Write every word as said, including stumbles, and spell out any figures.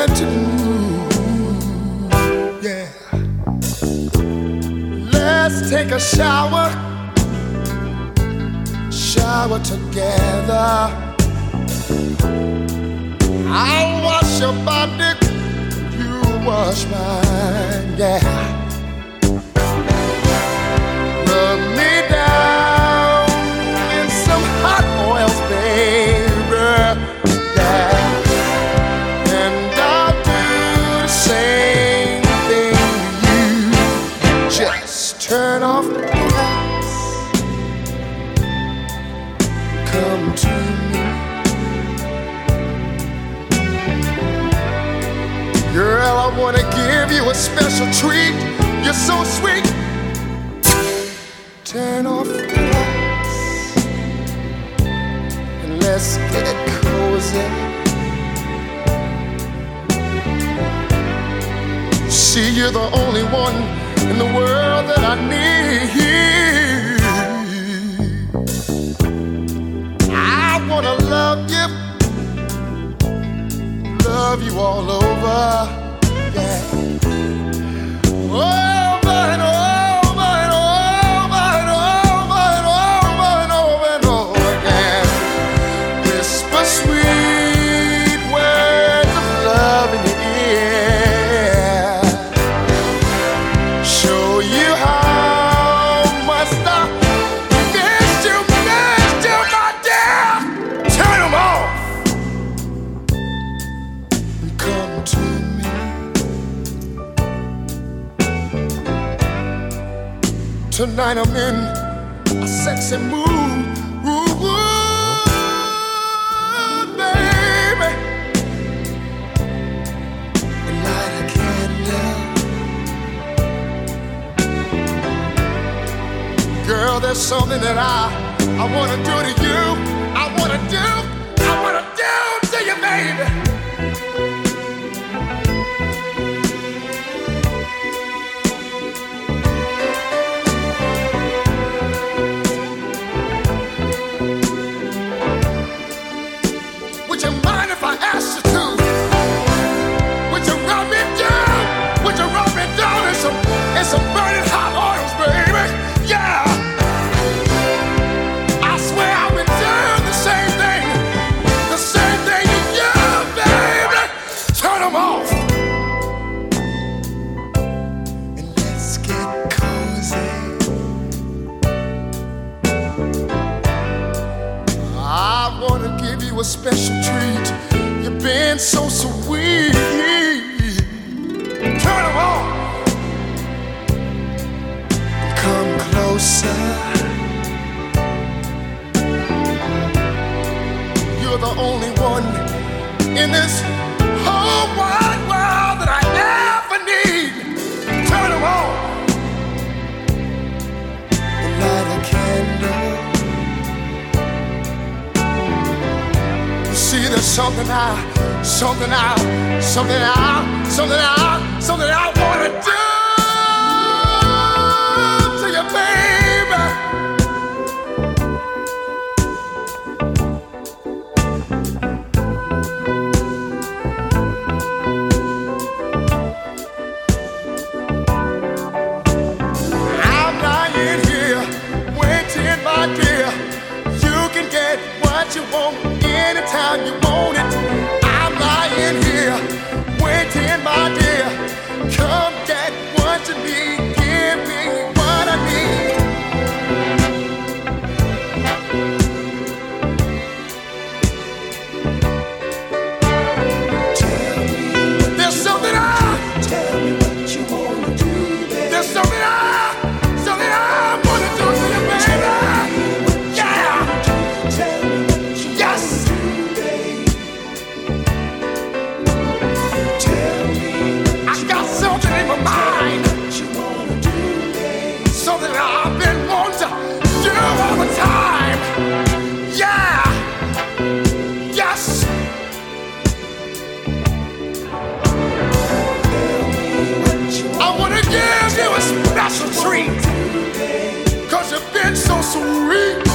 romantic mood. Yeah. Let's take a shower, shower together. I'll wash your body, you wash mine, yeah. Rub me down in some hot oils, baby, yeah. And I'll do the same thing to you. Just turn off the lights, come to me. Girl, I wanna give you a special treat. You're so sweet. Turn off the lights and let's get cozy. See, you're the only one in the world that I need. I wanna love you, love you all over, yeah. Over and over and over and over and over and over and over again. Whisper sweet words of love in your ear. Show you how much I miss you, miss you, my dear. Turn them off. Come to me. Tonight I'm in a sexy mood, ooh, ooh, baby. Light a candle. Girl, there's something that I, I wanna do to you. I wanna do, I wanna do to you, baby. Some burning hot oils, baby, yeah. I swear I've been doing the same thing, the same thing to you, baby. Turn them off and let's get cozy. I wanna give you a special treat. You've been so sweet. Turn them off. Come closer. You're the only one in this whole wide world that I ever need. Turn them on and light a candle. You see, there's something I, something I, something I, something I, something I wanna do. You want anytime you want it. I'm lying here waiting, my dear. Come get what you need. Give me what I need. Tell me. There's something I. Tell me what you wanna do, baby. There's something I. Something I wanna do to you, baby. Something I've been wanting to do all the time. Yeah. Yes. I want to give you a special treat, 'cause you've been so sweet.